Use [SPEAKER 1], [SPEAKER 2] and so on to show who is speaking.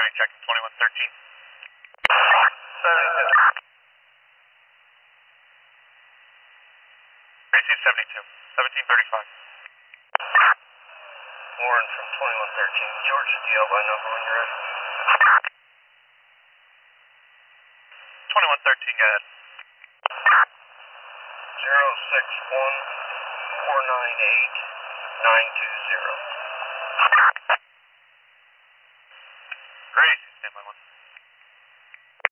[SPEAKER 1] County check 2113. 72, 1735.
[SPEAKER 2] Warren from 2113. George, do you have my number when you're ready?
[SPEAKER 1] 2113, go ahead.
[SPEAKER 2] 061 498 920.